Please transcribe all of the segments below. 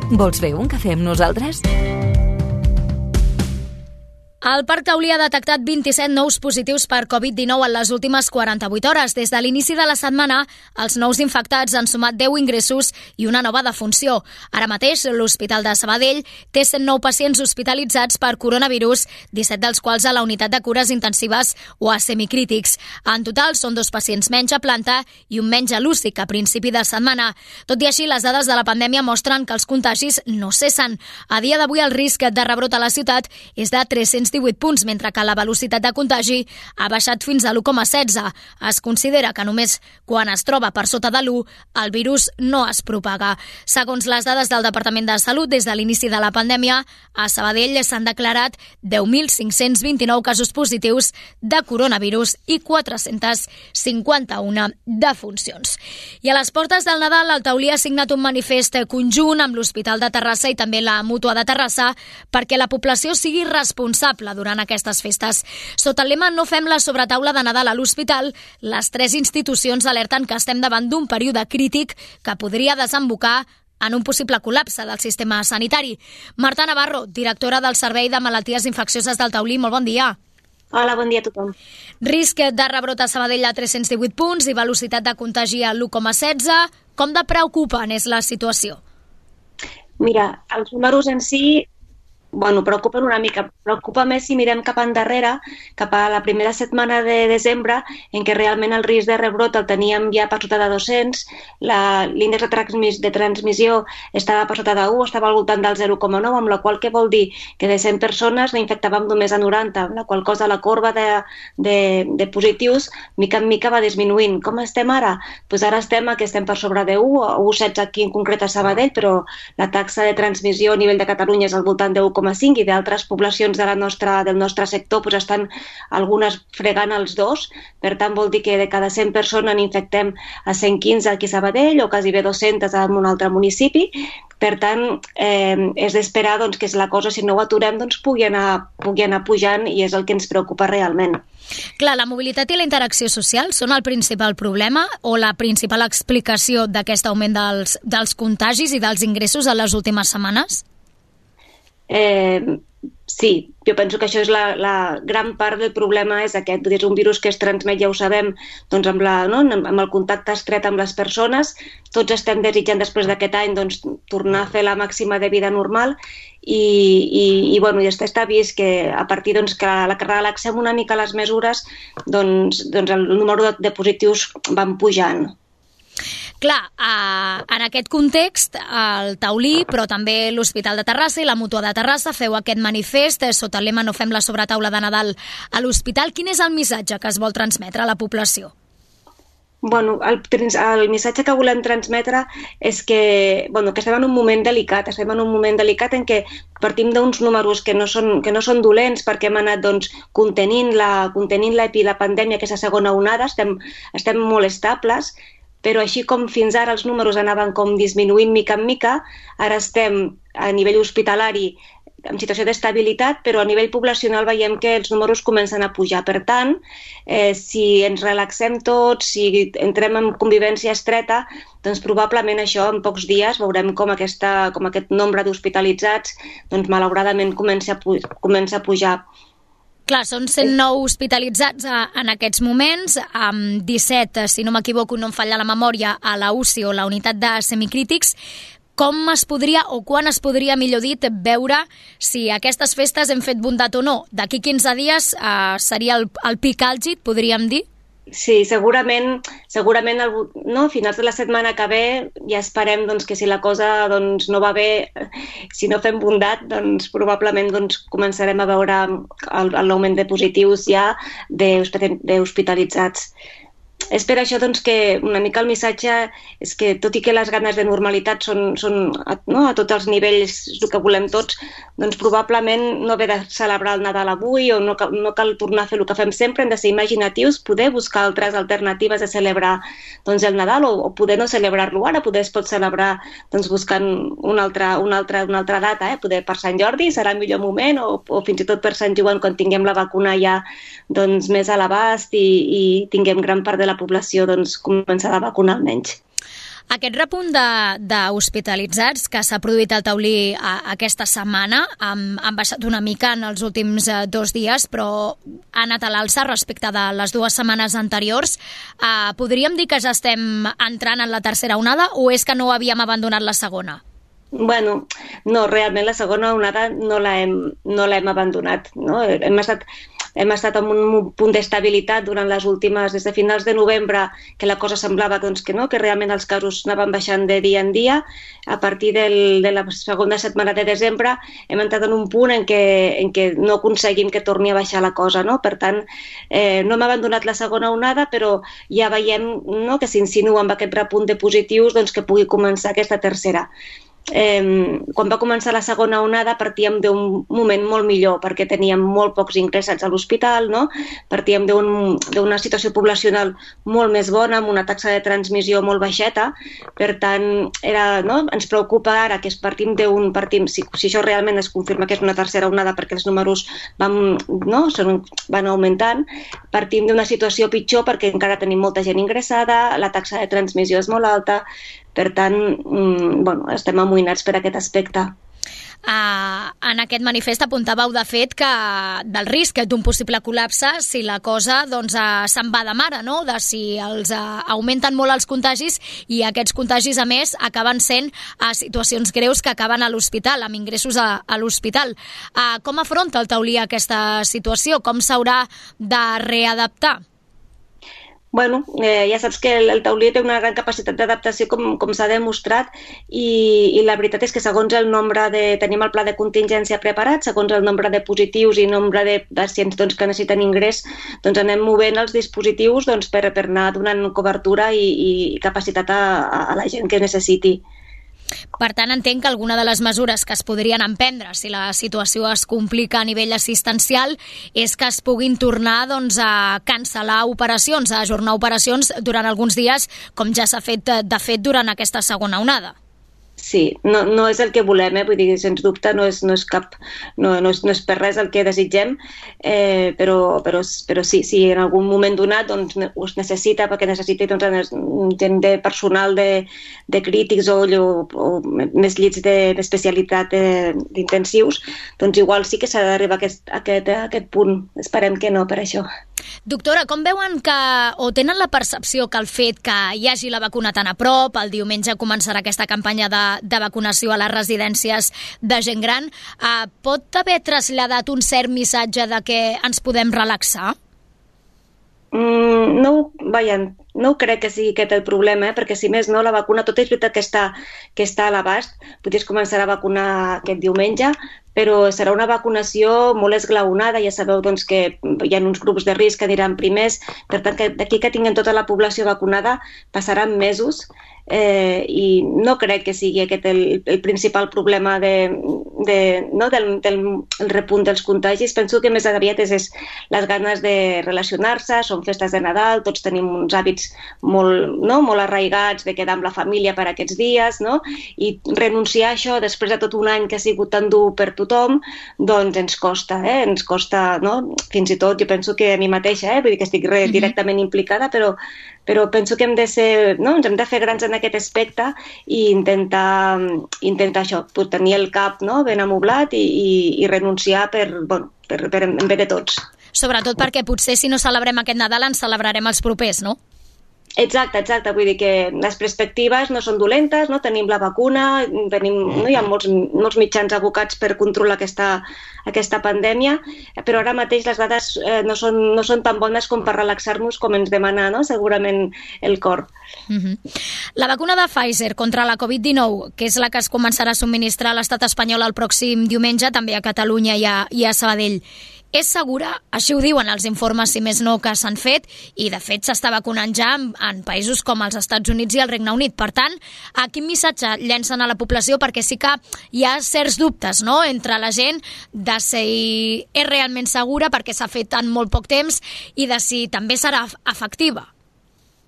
Vols fer un cafè amb nosaltres? El Parc Taulí ha detectat 27 nous positius per Covid-19 en les últimes 48 hores. Des de l'inici de la setmana, els nous infectats han sumat 10 ingressos i una nova defunció. Ara mateix, l'Hospital de Sabadell té 109 pacients hospitalitzats per coronavirus, 17 dels quals a la unitat de cures intensives o a semicrítics. En total, són 2 pacients menys a planta i un menys a l'UCI que a principi de setmana. Tot i així, les dades de la pandèmia mostren que els contagis no cessen. A dia d'avui, el risc de rebrot a la ciutat és de 318 punts, mentre que la velocitat de contagi ha baixat fins a l'1,16. Es considera que només quan es troba per sota de l'1 el virus no es propaga. Segons les dades del Departament de Salut, des de l'inici de la pandèmia, a Sabadell s'han declarat 10.529 casos positius de coronavirus i 451 defuncions. I a les portes del Nadal, el Taulí ha signat un manifest conjunt amb l'Hospital de Terrassa i també la Mútua de Terrassa perquè la població sigui responsable durant aquestes festes. Sota el lema "No fem la sobretaula de Nadal a l'hospital", les 3 institucions alerten que estem davant d'un període crític que podria desembocar en un possible col·lapse del sistema sanitari. Marta Navarro, directora del Servei de Malalties Infeccioses del Taulí, molt bon dia. Hola, bon dia a tothom. Risc de rebrot a Sabadell a 318 punts i velocitat de contagi a l'1,16. Com de preocupant és la situació? Mira, els números en si preocupen una mica. Preocupa més si mirem cap endarrere, cap a la primera setmana de desembre, en què realment el risc de rebrot el teníem ja per sota de 200, l'índex de transmissió estava per sota de 1, estava al voltant del 0,9, amb la qual què vol dir? Que de 100 persones n'infectàvem només a 90, amb la qual cosa la corba de positius mica en mica va disminuint. Com estem ara? Doncs ara estem per sobre de 1, 1,16 aquí en concret a Sabadell, però la taxa de transmissió a nivell de Catalunya és al voltant de 1,5 i d'altres poblacions del nostre sector estan algunes fregant els 2, per tant vol dir que de cada 100 persones n'infectem a 115 aquí a Sabadell o quasi bé 200 en un altre municipi. Per tant, és d'esperar que la cosa, si no ho aturem, pugui anar pujant i és el que ens preocupa realment. Clar, la mobilitat i la interacció social són el principal problema o la principal explicació d'aquest augment dels contagis i dels ingressos en les últimes setmanes? Sí, jo penso que això és la gran part del problema, és aquest. És un virus que es transmet, ja ho sabem, amb el contacte estret amb les persones. Tots estem desitjant després d'aquest any tornar a fer la màxima de vida normal i està vist que a partir que relaxem una mica les mesures, el número de positius van pujant. Clar, en aquest context, el Taulí, però també l'Hospital de Terrassa i la Mútua de Terrassa feu aquest manifest sota el lema "No fem la sobretaula de Nadal a l'hospital". Quin és el missatge que es vol transmetre a la població? El missatge que volem transmetre és que estem en un moment delicat, en què partim d'uns números que no són dolents perquè hem anat contenint la pandèmia, aquesta segona onada, estem molt estables, però així com fins ara els números anaven com disminuint mica en mica, ara estem a nivell hospitalari en situació d'estabilitat, però a nivell poblacional veiem que els números comencen a pujar. Per tant, si ens relaxem tots, si entrem en convivència estreta, doncs probablement això en pocs dies veurem com aquest nombre d'hospitalitzats malauradament comença a pujar. Clar, són 109 hospitalitzats en aquests moments, amb 17, si no m'equivoco, no em falla la memòria, a la UCI o la unitat de semicrítics. Com es podria, o quan es podria, millor dit, veure si aquestes festes hem fet bondat o no? D'aquí 15 dies seria el pic àlgid, podríem dir? Sí, segurament a finals de la setmana que ve ja esperem que si la cosa no va bé, si no fem bondat, probablement començarem a veure l'augment de positius ja d'hospitalitzats. És per això que una mica el missatge és que, tot i que les ganes de normalitat són a tots els nivells el que volem tots, probablement no haver de celebrar el Nadal avui o no cal tornar a fer el que fem sempre, hem de ser imaginatius, poder buscar altres alternatives de celebrar el Nadal o poder no celebrar-lo ara, poder es pot celebrar buscant una altra data, poder per Sant Jordi serà el millor moment o fins i tot per Sant Joan quan tinguem la vacuna ja més a l'abast i tinguem gran part de la població començada a vacunar almenys. Aquest repunt d'hospitalitzats que s'ha produït al Taulí aquesta setmana han baixat una mica en els últims 2 dies, però ha anat a l'alça respecte de les 2 setmanes anteriors. Podríem dir que ja estem entrant en la tercera onada o és que no havíem abandonat la segona? Bueno, no, realment la segona onada no l'hem abandonat, no? Hem estat en un punt d'estabilitat durant les últimes, des de finals de novembre, que la cosa semblava doncs, que realment els casos anaven baixant de dia en dia. A partir de la segona setmana de desembre hem entrat en un punt en què no aconseguim que torni a baixar la cosa, no? Per tant, no hem abandonat la segona onada, però ja veiem, no, que s'insinua amb aquest repunt de positius doncs, que pugui començar aquesta tercera. Quan va començar la segona onada partíem d'un moment molt millor perquè teníem molt pocs ingressats a l'hospital, no? Partíem d'una situació poblacional molt més bona, amb una taxa de transmissió molt baixeta. Per tant, ens preocupa ara que si això realment es confirma que és una tercera onada perquè els números van augmentant, partim d'una situació pitjor perquè encara tenim molta gent ingressada, la taxa de transmissió és molt alta. Per tant, estem amoïnats per aquest aspecte. En aquest manifest apuntàveu de fet del risc d'un possible col·lapse si la cosa se'n va de mare, no? De si augmenten molt els contagis i aquests contagis a més acaben sent situacions greus que acaben a l'hospital, amb ingressos a l'hospital. Com afronta el Taulí aquesta situació? Com s'haurà de readaptar? Bueno, ja saps que el Taulí té una gran capacitat d'adaptació com s'ha demostrat i la veritat és que segons el nombre tenim el pla de contingència preparat, segons el nombre de positius i nombre de pacients que necessiten ingrés, anem movent els dispositius per anar donant cobertura i capacitat a la gent que necessiti. Per tant, entenc que alguna de les mesures que es podrien emprendre si la situació es complica a nivell assistencial és que es puguin tornar a cancel·lar operacions, a ajornar operacions durant alguns dies, com ja s'ha fet de fet durant aquesta segona onada. Sí, no és el que volem, vull dir, sens dubte no és per res el que desitgem, però sí, si en algun moment donat es necessita, perquè necessita gent de personal de crítics o més llits d'especialitat d'intensius, igual sí que s'ha d'arribar a aquest punt. Esperem que no, per això. Doctora, com veuen o tenen la percepció que el fet que hi hagi la vacuna tan a prop, el diumenge començarà aquesta campanya de vacunació a les residències de gent gran, pot haver traslladat un cert missatge de que ens podem relaxar? No crec que sigui aquest el problema, perquè si més no, la vacuna, tot és veritat que està a l'abast, potser es començarà a vacunar aquest diumenge, però serà una vacunació molt esglaonada, ja sabeu que hi ha uns grups de risc que aniran primers, per tant, d'aquí que tinguem tota la població vacunada passaran mesos, i no crec que sigui aquest el principal problema del repunt dels contagis. Penso que més aviat és les ganes de relacionar-se, són festes de Nadal, tots tenim uns hàbits molt arraigats de quedar amb la família per aquests dies, no? I renunciar a això després de tot un any que ha sigut tan dur per tothom, doncs ens costa, no? Fins i tot jo penso que a mi mateixa, vull dir que estic directament implicada, però penso que ens hem de fer grans en aquest aspecte i intentar això, tenir el cap ben amoblat i renunciar en bé de tots. Sobretot perquè potser si no celebrem aquest Nadal ens celebrarem els propers, no? Exacte, vull dir que les perspectives no són dolentes, no? Tenim la vacuna, hi ha molts mitjans abocats per controlar aquesta pandèmia, però ara mateix les dades no són tan bones com per relaxar-nos com ens demana, no? Segurament el cor. La vacuna de Pfizer contra la Covid-19, que és la que es començarà a subministrar a l'estat espanyol el pròxim diumenge, també a Catalunya i a Sabadell. És segura? Així ho diuen els informes, si més no, que s'han fet, i de fet s'està vacunant ja en països com els Estats Units i el Regne Unit. Per tant, quin missatge llencen a la població? Perquè sí que hi ha certs dubtes, no?, entre la gent de si és realment segura perquè s'ha fet en molt poc temps i de si també serà efectiva.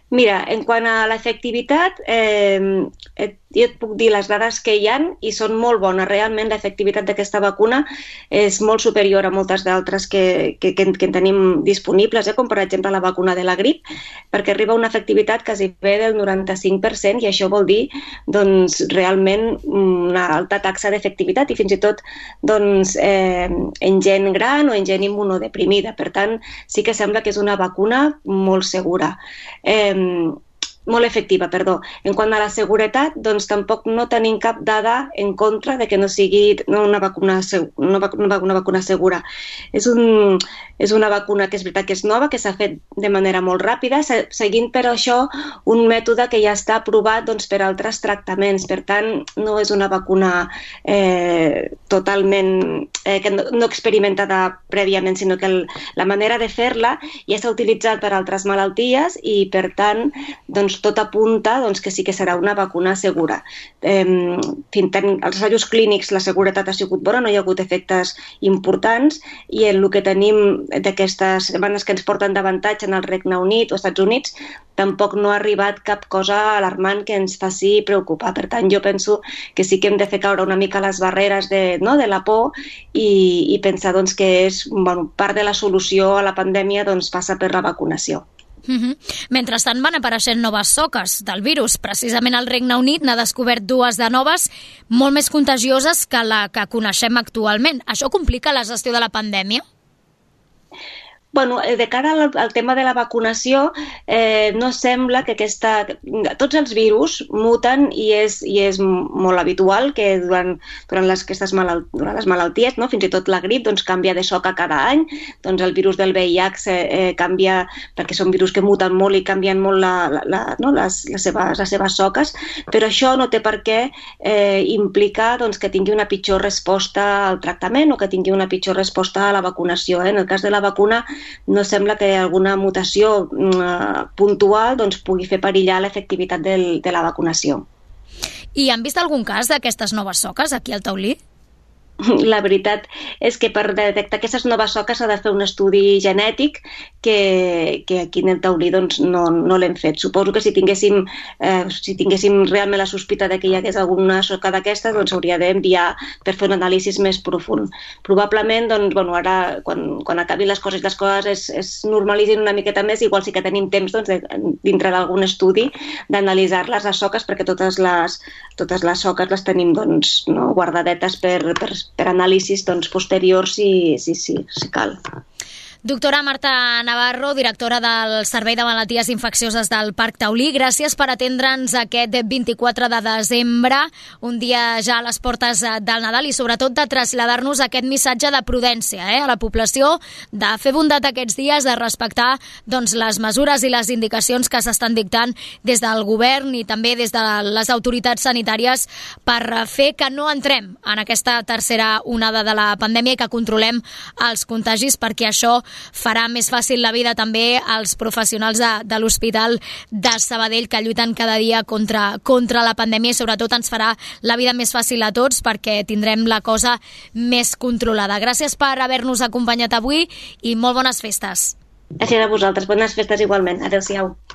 Mira, en quant a l'efectivitat, jo et puc dir les dades que hi ha i són molt bones. Realment l'efectivitat d'aquesta vacuna és molt superior a moltes d'altres que tenim disponibles, com per exemple la vacuna de la grip, perquè arriba a una efectivitat quasi bé del 95% i això vol dir doncs, realment una alta taxa d'efectivitat i fins i tot doncs, en gent gran o en gent immunodeprimida. Per tant, sí que sembla que és una vacuna molt segura. Molt efectiva, perdó. En quant a la seguretat, doncs tampoc no tenim cap dada en contra de que no sigui una vacuna segura. És una vacuna que és veritat que és nova, que s'ha fet de manera molt ràpida, seguint per això un mètode que ja està aprovat doncs, per altres tractaments. Per tant, no és una vacuna totalment que no experimentada prèviament, sinó que la manera de fer-la ja s'ha utilitzat per altres malalties i, per tant, doncs, tot apunta doncs, que sí que serà una vacuna segura. Els assajos clínics, la seguretat ha sigut bona, no hi ha hagut efectes importants i el que tenim d'aquestes setmanes que ens porten d'avantatge en el Regne Unit o Estats Units tampoc no ha arribat cap cosa alarmant que ens faci preocupar. Per tant, jo penso que sí que hem de fer caure una mica les barreres de la por i pensar doncs, que és part de la solució a la pandèmia doncs, passa per la vacunació. Mentrestant van apareixent noves soques del virus. Precisament el Regne Unit n'ha descobert 2 de noves, molt més contagioses que la que coneixem actualment. Això complica la gestió de la pandèmia? De cara al tema de la vacunació, no sembla que tots els virus muten i és molt habitual que durant les malalties, no? Fins i tot la grip doncs, canvia de soca cada any, doncs el virus del VIH canvia perquè són virus que muten molt i canvien molt les seves soques, però això no té per què implicar doncs, que tingui una pitjor resposta al tractament o que tingui una pitjor resposta a la vacunació. En el cas de la vacuna no sembla que alguna mutació puntual doncs, pugui fer perillar l'efectivitat de la vacunació. I han vist algun cas d'aquestes noves soques aquí al Taulí? La veritat és que per detectar aquestes noves soques s'ha de fer un estudi genètic que aquí en el Taulí doncs, no l'hem fet. Suposo que si tinguéssim realment la sospita de que hi hagués alguna soca d'aquestes, doncs s'hauria d'enviar per fer un anàlisi més profund. Probablement, doncs, ara, quan acabin les coses es normalitzin una miqueta més, igual sí que tenim temps doncs, dintre d'algun estudi d'analitzar-les, les soques, perquè totes les soques les tenim doncs, guardadetes per anàlisis doncs, posteriors si cal. Doctora Marta Navarro, directora del Servei de Malalties Infeccioses del Parc Taulí, gràcies per atendre'ns aquest 24 de desembre, un dia ja a les portes del Nadal, i sobretot de traslladar-nos aquest missatge de prudència a la població, de fer bondat aquests dies, de respectar doncs, les mesures i les indicacions que s'estan dictant des del govern i també des de les autoritats sanitàries per fer que no entrem en aquesta tercera onada de la pandèmia i que controlem els contagis, perquè això farà més fàcil la vida també als professionals de l'Hospital de Sabadell que lluiten cada dia contra la pandèmia, i sobretot ens farà la vida més fàcil a tots perquè tindrem la cosa més controlada. Gràcies per haver-nos acompanyat avui i molt bones festes. Gràcies a vosaltres, bones festes igualment. Adéu-siau.